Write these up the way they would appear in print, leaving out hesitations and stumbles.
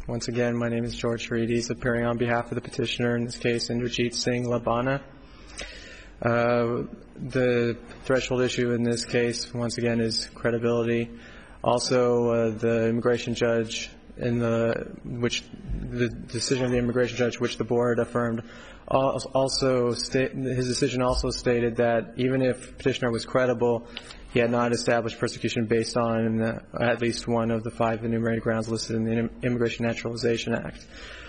Once again, my name is George Reedies, appearing on behalf of the petitioner, in this case, Indrajit Singh Labana. The threshold issue in this case, once again, is credibility. Also, the immigration judge, which the decision of the immigration judge, which the board affirmed, his decision also stated that even if petitioner was credible, he had not established persecution based on at least one of the 5 enumerated grounds listed in the Immigration Naturalization Act.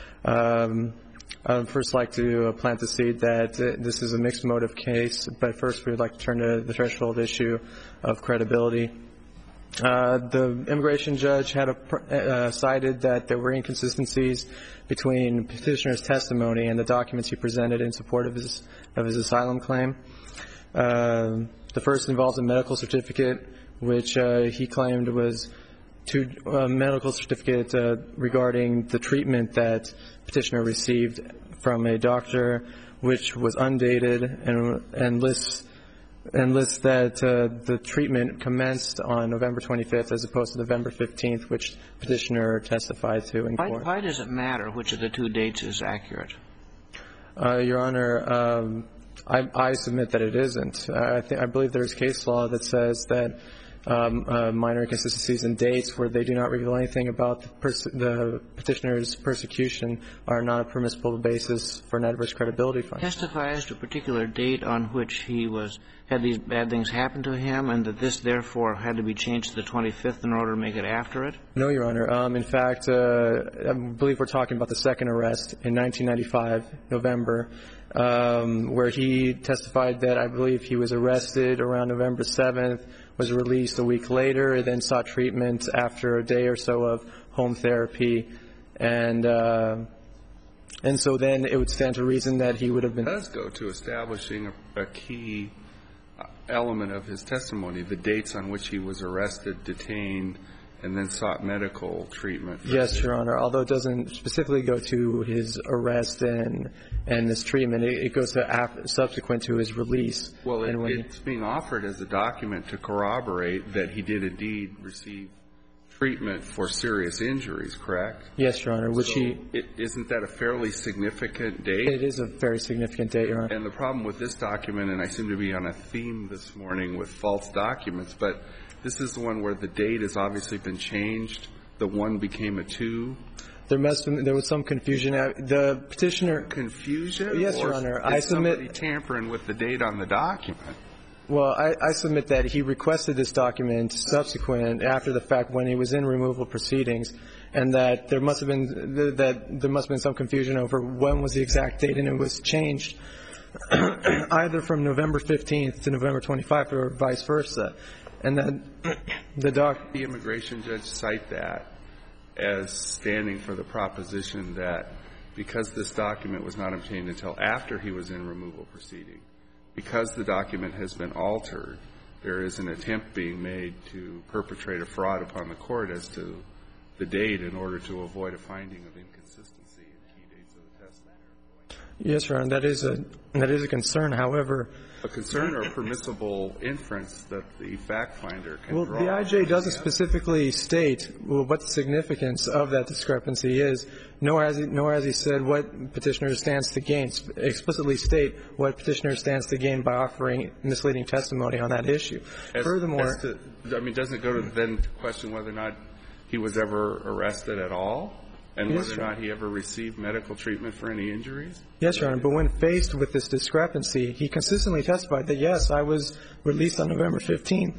I'd first like to plant the seed that this is a mixed motive case, but first we would like to turn to the threshold issue of credibility. The immigration judge had cited that there were inconsistencies between petitioner's testimony and the documents he presented in support of his asylum claim. The first involves a medical certificate, which he claimed was a medical certificate regarding the treatment that petitioner received from a doctor, which was undated and lists that the treatment commenced on November 25th as opposed to November 15th, which petitioner testified to in court. Why does it matter which of the 2 dates is accurate? Your Honor, I submit that it isn't. I believe there's case law that says that minor inconsistencies in dates where they do not reveal anything about the petitioner's persecution are not a permissible basis for an adverse credibility finding. Testify as to a particular date on which he had these bad things happen to him, and that this therefore had to be changed to the 25th in order to make it after it? No, Your Honor. In fact, I believe we're talking about the second arrest in 1995, November, where he testified that I believe he was arrested around November 7th, was released a week later, then sought treatment after a day or so of home therapy, and so then it would stand to reason that he would have been. It does go to establishing a key element of his testimony, the dates on which he was arrested, detained, and then sought medical treatment. Yes, Your Honor. Although it doesn't specifically go to his arrest and this treatment, it goes to subsequent to his release. Well, it's being offered as a document to corroborate that he did indeed receive treatment for serious injuries, correct? Yes, Your Honor. Isn't that a fairly significant date? It is a very significant date, Your Honor. And the problem with this document, and I seem to be on a theme this morning with false documents, but this is the one where the date has obviously been changed. The 1 became a 2. There was some confusion. The petitioner. Confusion? Yes, Your Honor. Or is somebody tampering with the date on the document? Well, I submit that he requested this document subsequent, after the fact, when he was in removal proceedings, and that there must have been some confusion over when was the exact date, and it was changed either from November 15th to November 25th or vice versa. And then the immigration judge cite that as standing for the proposition that because this document was not obtained until after he was in removal proceeding, because the document has been altered, there is an attempt being made to perpetrate a fraud upon the court as to the date in order to avoid a finding of inconsistency in key dates of the testimony. Yes, Your Honor. That is a concern. However, a concern or permissible inference that the fact finder can draw. Well, the IJ doesn't specifically state what the significance of that discrepancy is, nor has he said what petitioner stands to gain, explicitly state what petitioner stands to gain by offering misleading testimony on that issue. Furthermore, doesn't it go to then question whether or not he was ever arrested at all? And whether or not he ever received medical treatment for any injuries? Yes, Your Honor. But when faced with this discrepancy, he consistently testified that, yes, I was released on November 15th.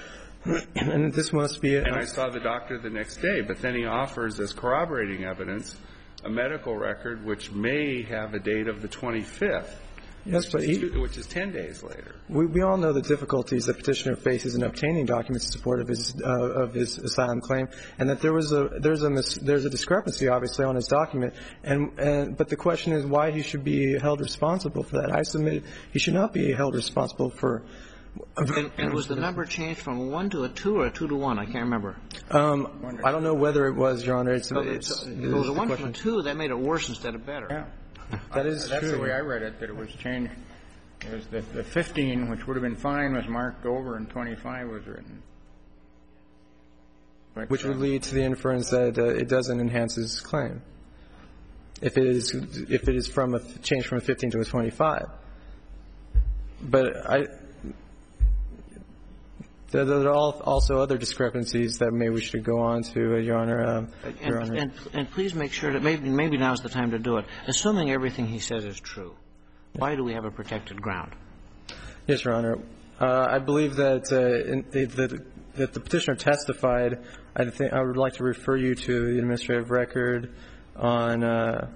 And this must be And I saw the doctor the next day. But then he offers as corroborating evidence a medical record which may have a date of the 25th. Yes, but which is 10 days later. We all know the difficulties that petitioner faces in obtaining documents in support of his asylum claim, and that there's a discrepancy obviously on his document, but the question is why he should be held responsible for that. I submit he should not be held responsible for. And was the number changed from 1 to a 2 or a 2 to 1? I can't remember. I don't know whether it was, Your Honor. It was a 1 from a 2. That made it worse instead of better. Yeah. That's the way I read it, that it was changed. It was the 15, which would have been fine, was marked over, and 25 was written. which would lead to the inference that it doesn't enhance his claim if it is from a change from a 15 to a 25. But there are also other discrepancies that maybe we should go on to, Your Honor. Your Honor. And please make sure that maybe now is the time to do it. Assuming everything he says is true, why do we have a protected ground? Yes, Your Honor. I believe that that the petitioner testified. I would like to refer you to the administrative record on. I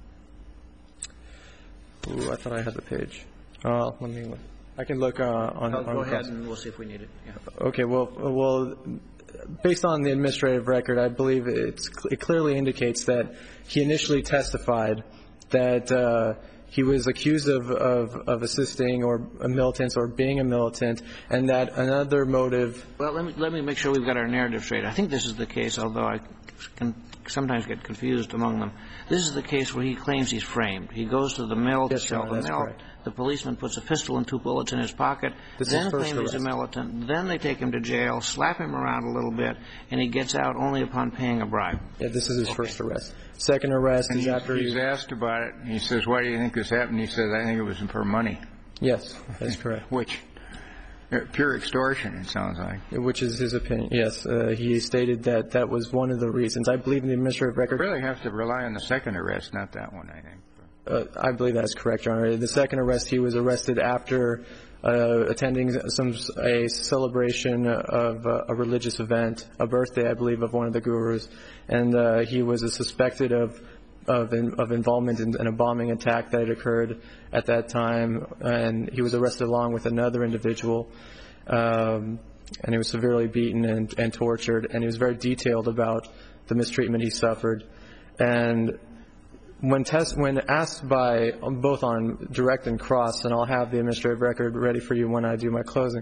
thought I had the page. Let me look. I can look on. Go ahead and we'll see if we need it. Yeah. Okay. Well, based on the administrative record, I believe it clearly indicates that he initially testified that he was accused of assisting or a militant or being a militant, and that another motive. Well, let me make sure we've got our narrative straight. I think this is the case, although I can sometimes get confused among them. This is the case where he claims he's framed. He goes to the mill to sell the milk. The policeman puts a pistol and 2 bullets in his pocket, then claims he's a militant. Then they take him to jail, slap him around a little bit, and he gets out only upon paying a bribe. Yeah, this is his first arrest. Second arrest is after he's asked about it. He says, "Why do you think this happened?" He says, "I think it was for money." Yes, that's correct. Which pure extortion, it sounds like. Which is his opinion. Yes, he stated that was one of the reasons. I believe in the administrative record. You really have to rely on the second arrest, not that one, I think. I believe that's correct, Your Honor. The second arrest, he was arrested after attending a celebration of a religious event, a birthday, I believe, of one of the gurus, and he was suspected of involvement in a bombing attack that had occurred at that time, and he was arrested along with another individual, and he was severely beaten and tortured, and he was very detailed about the mistreatment he suffered. And when asked by both on direct and cross, and I'll have the administrative record ready for you when I do my closing,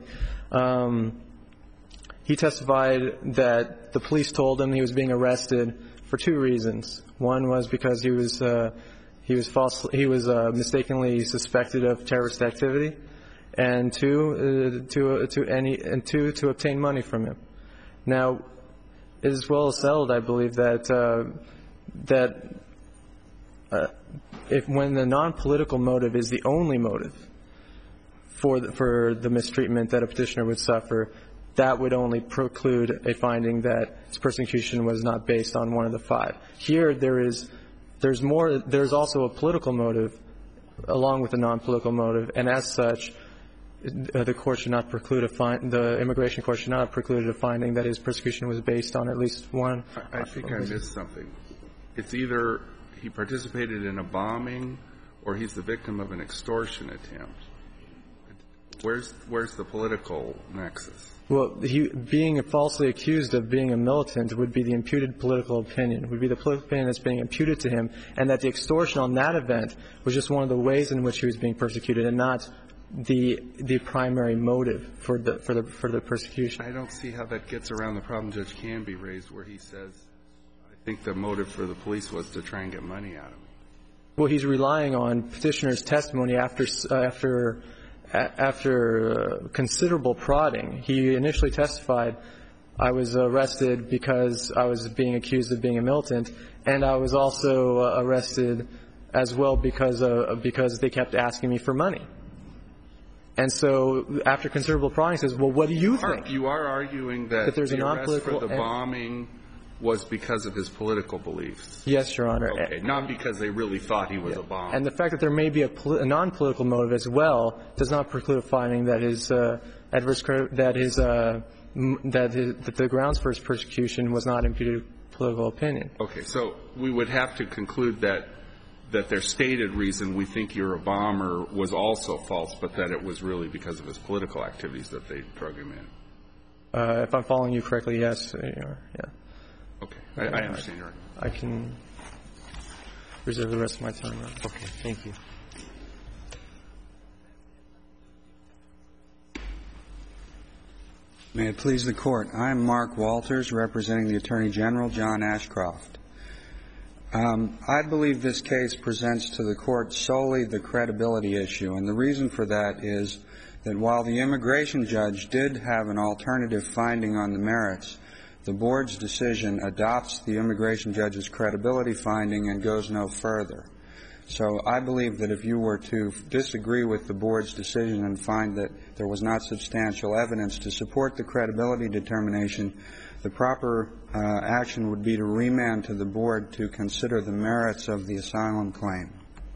he testified that the police told him he was being arrested for 2 reasons. One was because he was mistakenly suspected of terrorist activity, and two, to obtain money from him. Now, it is well settled, I believe, if when the non-political motive is the only motive for the mistreatment that a petitioner would suffer, that would only preclude a finding that his persecution was not based on one of the 5. Here, there's also a political motive along with a non-political motive, and as such, the court should not preclude the immigration court should not have precluded a finding that his persecution was based on at least one. I think I missed something. It's either he participated in a bombing or he's the victim of an extortion attempt. Where's the political nexus? Well, being falsely accused of being a militant would be the imputed political opinion, would be the political opinion that's being imputed to him, and that the extortion on that event was just one of the ways in which he was being persecuted and not the primary motive for the persecution. I don't see how that gets around the problem Judge Canby raised where he says, I think the motive for the police was to try and get money out of him. Well, he's relying on petitioner's testimony after considerable prodding. He initially testified, I was arrested because I was being accused of being a militant, and I was also arrested as well because they kept asking me for money. And so after considerable prodding, he says, well, what do you think? You are arguing that there's the a arrest for the bombing was because of his political beliefs. Yes, Your Honor. Okay, not because they really thought he was a bomb. And the fact that there may be a non-political motive as well does not preclude finding that the grounds for his persecution was not imputed political opinion. Okay, so we would have to conclude that their stated reason, we think you're a bomber, was also false, but that it was really because of his political activities that they drug him in. If I'm following you correctly, yes. Yeah. Okay, I understand your argument. I can reserve the rest of my time. Okay, thank you. May it please the Court. I'm Mark Walters, representing the Attorney General, John Ashcroft. I believe this case presents to the Court solely the credibility issue, and the reason for that is that while the immigration judge did have an alternative finding on the merits, The board's decision adopts the immigration judge's credibility finding and goes no further. So I believe that if you were to disagree with the board's decision and find that there was not substantial evidence to support the credibility determination, the proper action would be to remand to the board to consider the merits of the asylum claim.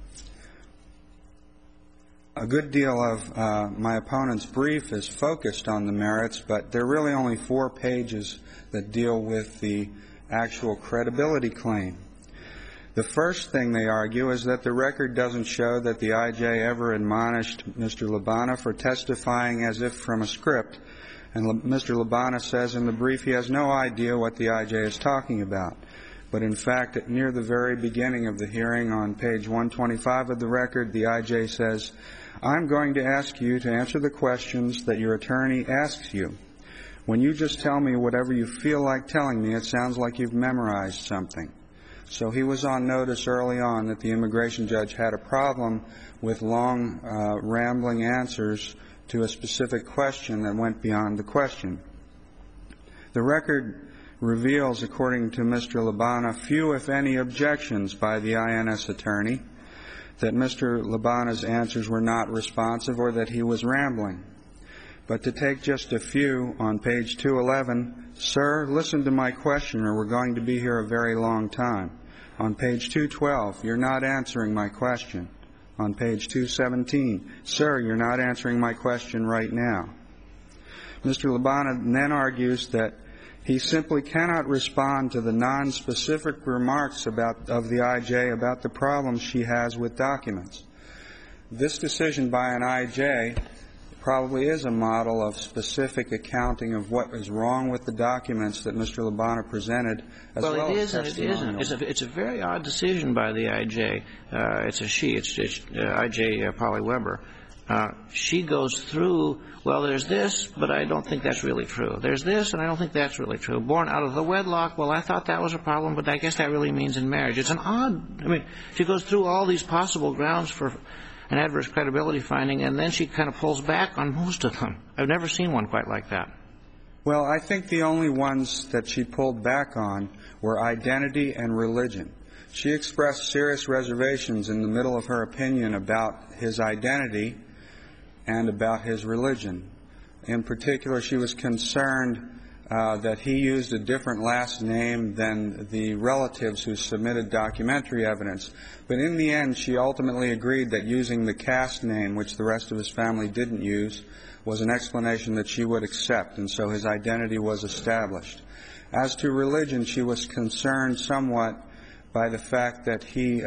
A good deal of my opponent's brief is focused on the merits, but there are really only 4 pages that deal with the actual credibility claim. The first thing they argue is that the record doesn't show that the I.J. ever admonished Mr. Labana for testifying as if from a script. And Mr. Labana says in the brief he has no idea what the I.J. is talking about. But in fact, near the very beginning of the hearing on page 125 of the record, the I.J. says, "I'm going to ask you to answer the questions that your attorney asks you. When you just tell me whatever you feel like telling me, it sounds like you've memorized something." So he was on notice early on that the immigration judge had a problem with long, rambling answers to a specific question that went beyond the question. The record reveals, according to Mr. Labana, few, if any, objections by the INS attorney that Mr. Labana's answers were not responsive or that he was rambling. But to take just a few, on page 211, "Sir, listen to my question or we're going to be here a very long time." On page 212, "You're not answering my question." On page 217, "Sir, you're not answering my question right now." Mr. Labana then argues that he simply cannot respond to the nonspecific remarks of the I.J. about the problems she has with documents. This decision by an I.J. probably is a model of specific accounting of what is wrong with the documents that Mr. Labana presented, as well as testimonials. It isn't. It's a very odd decision by the I.J. It's a she. It's I.J. Polly Weber. She goes through, well, there's this, but I don't think that's really true. There's this, and I don't think that's really true. Born out of the wedlock, well, I thought that was a problem, but I guess that really means in marriage. It's an odd, she goes through all these possible grounds for an adverse credibility finding, and then she kind of pulls back on most of them. I've never seen one quite like that. Well, I think the only ones that she pulled back on were identity and religion. She expressed serious reservations in the middle of her opinion about his identity and about his religion. In particular, she was concerned that he used a different last name than the relatives who submitted documentary evidence. But in the end, she ultimately agreed that using the caste name, which the rest of his family didn't use, was an explanation that she would accept, and so his identity was established. As to religion, she was concerned somewhat by the fact that he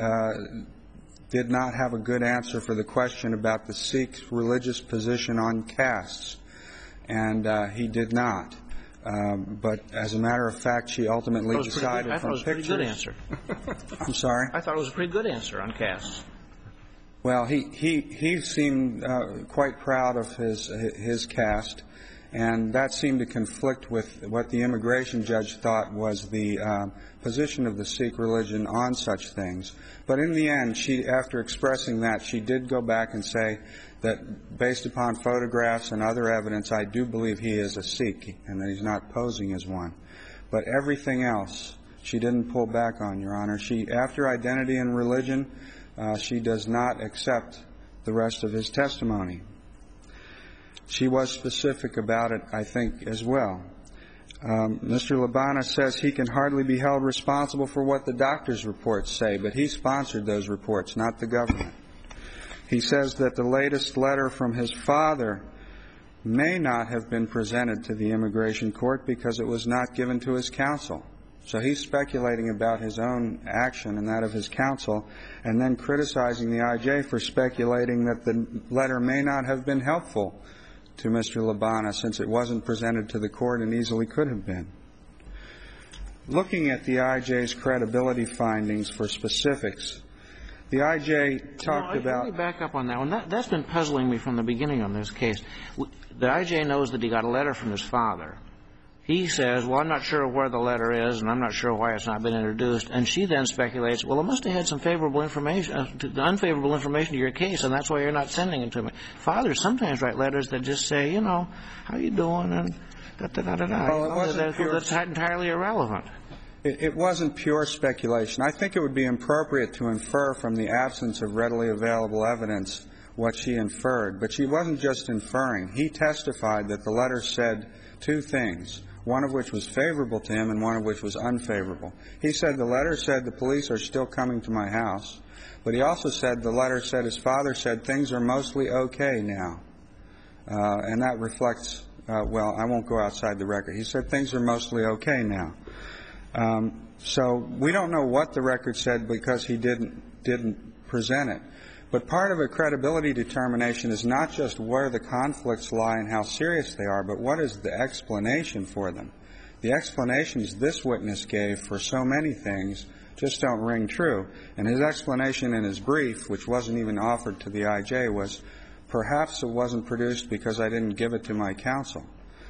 did not have a good answer for the question about the Sikh religious position on castes, and he did not. But as a matter of fact, she ultimately decided from pictures. I thought it was a pretty good answer. I'm sorry? I thought it was a pretty good answer on castes. Well, he seemed quite proud of his caste, and that seemed to conflict with what the immigration judge thought was the position of the Sikh religion on such things. But in the end, after expressing that, she did go back and say that based upon photographs and other evidence, I do believe he is a Sikh and that he's not posing as one. But everything else, she didn't pull back on, Your Honor. After identity and religion, she does not accept the rest of his testimony. She was specific about it, I think, as well. Mr. Labana says he can hardly be held responsible for what the doctor's reports say, but he sponsored those reports, not the government. He says that the latest letter from his father may not have been presented to the immigration court because it was not given to his counsel. So he's speculating about his own action and that of his counsel, and then criticizing the IJ for speculating that the letter may not have been helpful to Mr. Labana since it wasn't presented to the court and easily could have been. Looking at the IJ's credibility findings for specifics, the IJ talked about... Let me back up on that one. That's been puzzling me from the beginning on this case. The IJ knows that he got a letter from his father. He says, well, I'm not sure where the letter is, and I'm not sure why it's not been introduced. And she then speculates, well, it must have had some favorable information, unfavorable information to your case, and that's why you're not sending it to me. Fathers sometimes write letters that just say, how you doing? And That's entirely irrelevant. It wasn't pure speculation. I think it would be appropriate to infer from the absence of readily available evidence what she inferred. But she wasn't just inferring. He testified that the letter said two things, one of which was favorable to him and one of which was unfavorable. He said the letter said the police are still coming to my house, but he also said the letter said his father said things are mostly okay now. And that reflects, well, I won't go outside the record. He said things are mostly okay now. So we don't know what the record said because he didn't present it. But part of a credibility determination is not just where the conflicts lie and how serious they are, but what is the explanation for them. The explanations this witness gave for so many things just don't ring true. And his explanation in his brief, which wasn't even offered to the IJ, was perhaps it wasn't produced because I didn't give it to my counsel.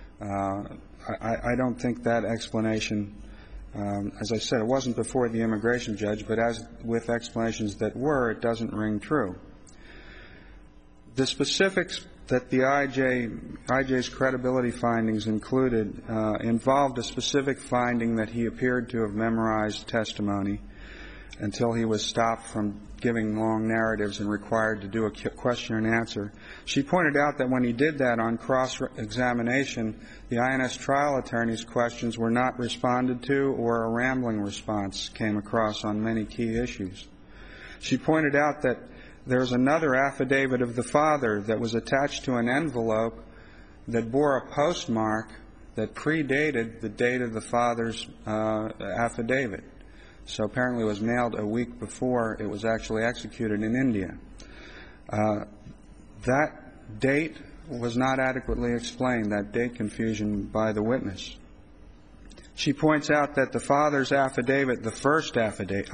I don't think that explanation, as I said, it wasn't before the immigration judge, but as with explanations that were, it doesn't ring true. The specifics that the IJ's credibility findings included involved a specific finding that he appeared to have memorized testimony until he was stopped from giving long narratives and required to do a question and answer. She pointed out that when he did that on cross-examination, the INS trial attorney's questions were not responded to, or a rambling response came across on many key issues. She pointed out that there's another affidavit of the father that was attached to an envelope that bore a postmark that predated the date of the father's affidavit. So apparently it was mailed a week before it was actually executed in India. That date was not adequately explained, that date confusion, by the witness. She points out that the father's affidavit, the first affidavit,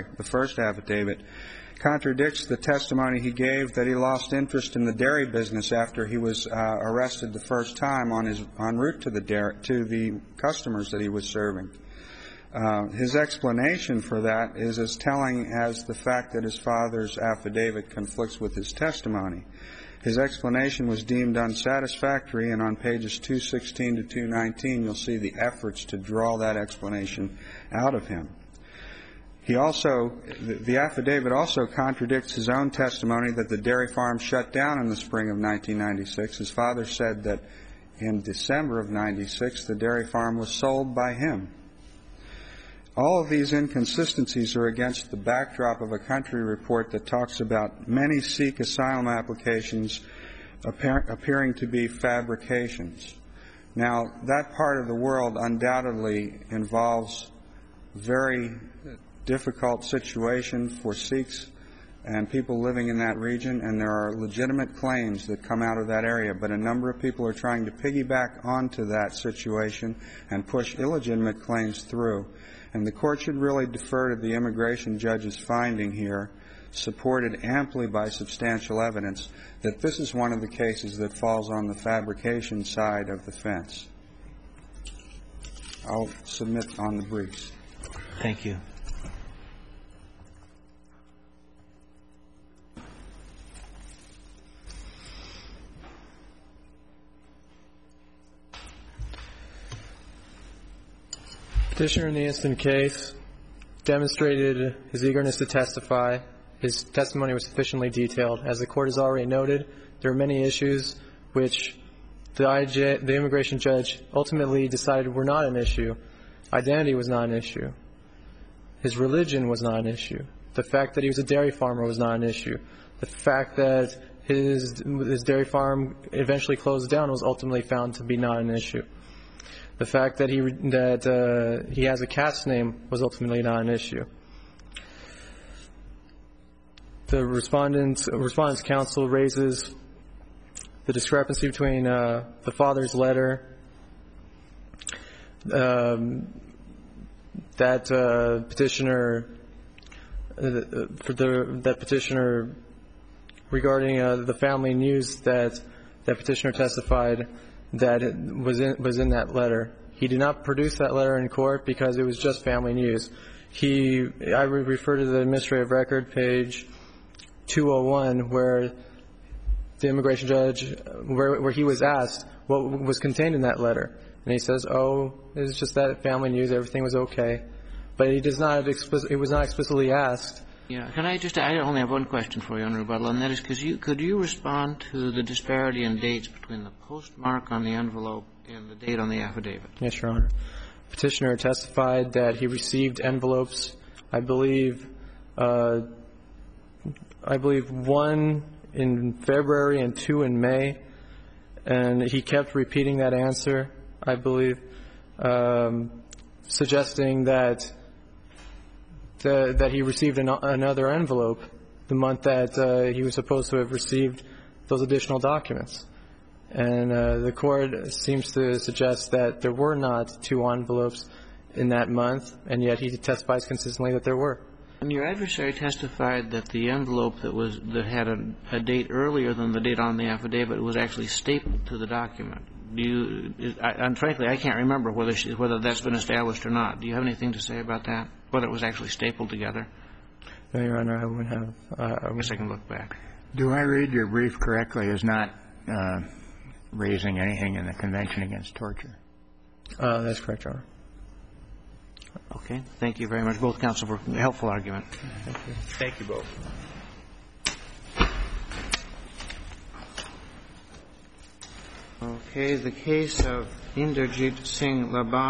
contradicts the testimony he gave that he lost interest in the dairy business after he was arrested the first time en route to the customers that he was serving. His explanation for that is as telling as the fact that his father's affidavit conflicts with his testimony. His explanation was deemed unsatisfactory, and on pages 216 to 219 you'll see the efforts to draw that explanation out of him. The affidavit also contradicts his own testimony that the dairy farm shut down in the spring of 1996. His father said that in December of 96 the dairy farm was sold by him. All of these inconsistencies are against the backdrop of a country report that talks about many Sikh asylum applications appearing to be fabrications. Now, that part of the world undoubtedly involves very difficult situation for Sikhs and people living in that region, and there are legitimate claims that come out of that area, but a number of people are trying to piggyback onto that situation and push illegitimate claims through. And the court should really defer to the immigration judge's finding here, supported amply by substantial evidence, that this is one of the cases that falls on the fabrication side of the fence. I'll submit on the briefs. Thank you. Petitioner in the instant case demonstrated his eagerness to testify. His testimony was sufficiently detailed. As the court has already noted, there are many issues which the immigration judge ultimately decided were not an issue. Identity was not an issue. His religion was not an issue. The fact that he was a dairy farmer was not an issue. The fact that his dairy farm eventually closed down was ultimately found to be not an issue. The fact that he has a caste name was ultimately not an issue. The respondent's counsel raises the discrepancy between the father's letter that petitioner regarding the family news that petitioner testified that it was in that letter. He did not produce that letter in court because it was just family news. I refer to the administrative record, page 201, where the immigration judge, where he was asked what was contained in that letter. And he says, oh, it was just that family news, everything was okay. But he does not it was not explicitly asked. Yeah. Can I just, I only have one question for you on rebuttal, and that is, could you respond to the disparity in dates between the postmark on the envelope and the date on the affidavit? Yes, Your Honor. Petitioner testified that he received envelopes, I believe one in February and 2 in May, and he kept repeating that answer, I believe, suggesting that he received another envelope the month that he was supposed to have received those additional documents. And the court seems to suggest that there were not 2 envelopes in that month, and yet he testifies consistently that there were. And your adversary testified that the envelope that had a date earlier than the date on the affidavit was actually stapled to the document. And frankly, I can't remember whether that's been established or not. Do you have anything to say about that, whether it was actually stapled together? No, Your Honor, I wouldn't have. I guess I can look back. Do I read your brief correctly as not raising anything in the Convention Against Torture? That's correct, Your Honor. Okay. Thank you very much, both counsel, for a helpful argument. Thank you. Thank you both. Okay. The case of Inderjit Singh Laban